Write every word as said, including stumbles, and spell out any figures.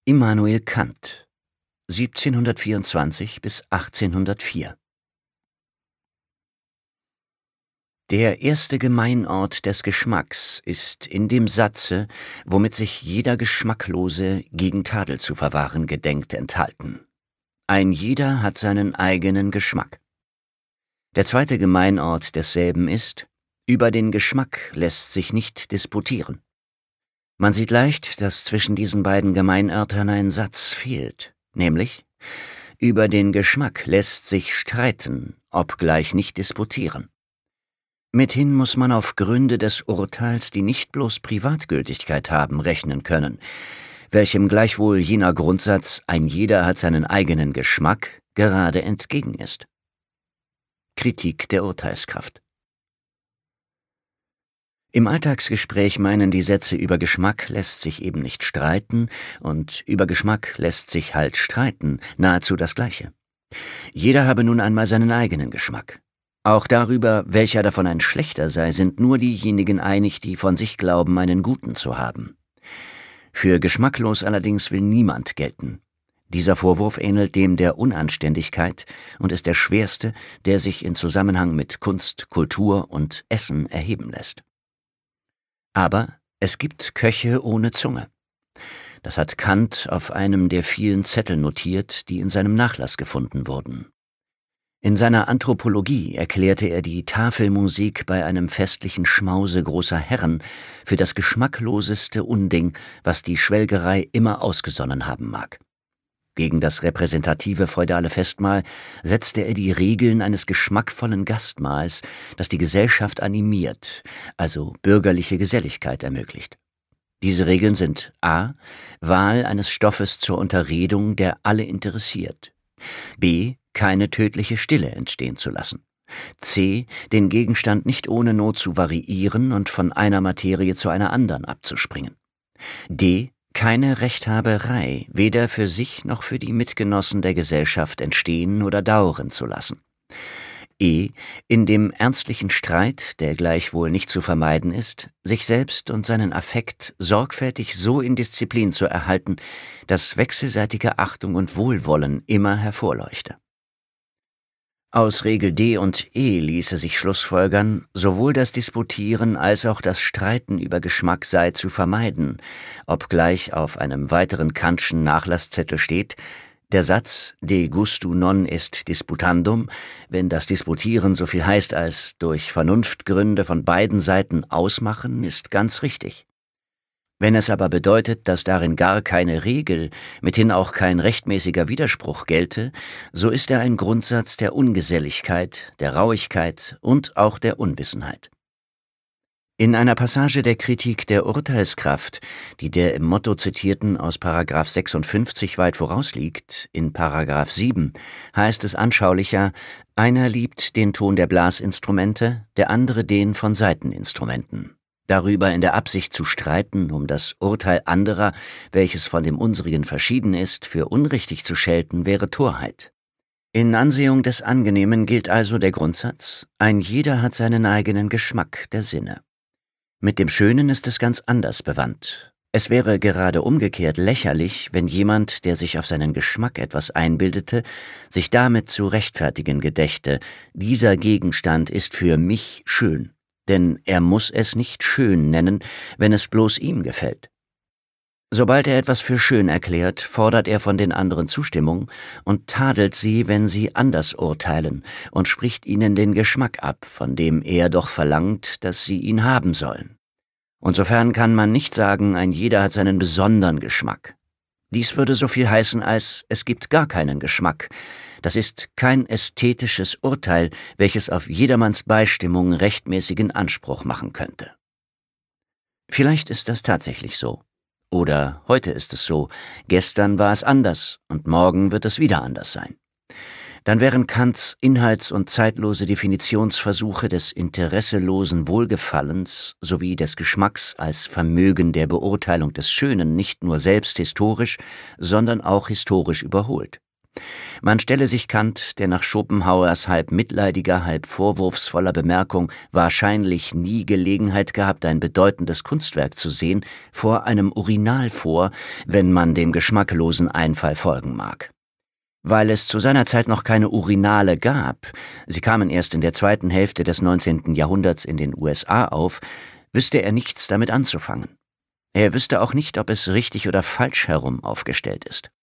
Immanuel Kant, siebzehnhundertvierundzwanzig bis achtzehnhundertvier. Der erste Gemeinort des Geschmacks ist in dem Satze, womit sich jeder Geschmacklose gegen Tadel zu verwahren gedenkt, enthalten. Ein jeder hat seinen eigenen Geschmack. Der zweite Gemeinort desselben ist: Über den Geschmack lässt sich nicht disputieren. Man sieht leicht, dass zwischen diesen beiden Gemeinörtern ein Satz fehlt, nämlich: Über den Geschmack lässt sich streiten, obgleich nicht disputieren. Mithin muss man auf Gründe des Urteils, die nicht bloß Privatgültigkeit haben, rechnen können, welchem gleichwohl jener Grundsatz „ein jeder hat seinen eigenen Geschmack“ gerade entgegen ist. Kritik der Urteilskraft. Im Alltagsgespräch meinen die Sätze „über Geschmack lässt sich eben nicht streiten“ und „über Geschmack lässt sich halt streiten“ nahezu das Gleiche. Jeder habe nun einmal seinen eigenen Geschmack. Auch darüber, welcher davon ein schlechter sei, sind nur diejenigen einig, die von sich glauben, einen guten zu haben. Für geschmacklos allerdings will niemand gelten. Dieser Vorwurf ähnelt dem der Unanständigkeit und ist der schwerste, der sich in Zusammenhang mit Kunst, Kultur und Essen erheben lässt. Aber es gibt Köche ohne Zunge. Das hat Kant auf einem der vielen Zettel notiert, die in seinem Nachlass gefunden wurden. In seiner Anthropologie erklärte er die Tafelmusik bei einem festlichen Schmause großer Herren für das geschmackloseste Unding, was die Schwelgerei immer ausgesonnen haben mag. Gegen das repräsentative feudale Festmahl setzte er die Regeln eines geschmackvollen Gastmahls, das die Gesellschaft animiert, also bürgerliche Geselligkeit ermöglicht. Diese Regeln sind a. Wahl eines Stoffes zur Unterredung, der alle interessiert, b. keine tödliche Stille entstehen zu lassen, c. den Gegenstand nicht ohne Not zu variieren und von einer Materie zu einer anderen abzuspringen, d. keine Rechthaberei weder für sich noch für die Mitgenossen der Gesellschaft entstehen oder dauern zu lassen, e. in dem ernstlichen Streit, der gleichwohl nicht zu vermeiden ist, sich selbst und seinen Affekt sorgfältig so in Disziplin zu erhalten, dass wechselseitige Achtung und Wohlwollen immer hervorleuchte. Aus Regel D und E ließe sich schlussfolgern, sowohl das Disputieren als auch das Streiten über Geschmack sei zu vermeiden, obgleich auf einem weiteren Kantschen Nachlasszettel steht: Der Satz „de gustu non est disputandum“, wenn das Disputieren so viel heißt als durch Vernunftgründe von beiden Seiten ausmachen, ist ganz richtig. Wenn es aber bedeutet, dass darin gar keine Regel, mithin auch kein rechtmäßiger Widerspruch gelte, so ist er ein Grundsatz der Ungeselligkeit, der Rauigkeit und auch der Unwissenheit. In einer Passage der Kritik der Urteilskraft, die der im Motto zitierten aus Paragraph sechsundfünfzig weit vorausliegt, in Paragraph sieben, heißt es anschaulicher: Einer liebt den Ton der Blasinstrumente, der andere den von Saiteninstrumenten. Darüber in der Absicht zu streiten, um das Urteil anderer, welches von dem unsrigen verschieden ist, für unrichtig zu schelten, wäre Torheit. In Ansehung des Angenehmen gilt also der Grundsatz: Ein jeder hat seinen eigenen Geschmack der Sinne. Mit dem Schönen ist es ganz anders bewandt. Es wäre gerade umgekehrt lächerlich, wenn jemand, der sich auf seinen Geschmack etwas einbildete, sich damit zu rechtfertigen gedächte: Dieser Gegenstand ist für mich schön. Denn er muss es nicht schön nennen, wenn es bloß ihm gefällt. Sobald er etwas für schön erklärt, fordert er von den anderen Zustimmung und tadelt sie, wenn sie anders urteilen, und spricht ihnen den Geschmack ab, von dem er doch verlangt, dass sie ihn haben sollen. Insofern kann man nicht sagen, ein jeder hat seinen besonderen Geschmack. Dies würde so viel heißen als: Es gibt gar keinen Geschmack. Das ist kein ästhetisches Urteil, welches auf jedermanns Beistimmung rechtmäßigen Anspruch machen könnte. Vielleicht ist das tatsächlich so. Oder heute ist es so, gestern war es anders und morgen wird es wieder anders sein. Dann wären Kants inhalts- und zeitlose Definitionsversuche des interesselosen Wohlgefallens sowie des Geschmacks als Vermögen der Beurteilung des Schönen nicht nur selbst historisch, sondern auch historisch überholt. Man stelle sich Kant, der nach Schopenhauers halb mitleidiger, halb vorwurfsvoller Bemerkung wahrscheinlich nie Gelegenheit gehabt, ein bedeutendes Kunstwerk zu sehen, vor einem Urinal vor, wenn man dem geschmacklosen Einfall folgen mag. Weil es zu seiner Zeit noch keine Urinale gab, sie kamen erst in der zweiten Hälfte des neunzehnten Jahrhunderts in den U S A auf, wüsste er nichts damit anzufangen. Er wüsste auch nicht, ob es richtig oder falsch herum aufgestellt ist.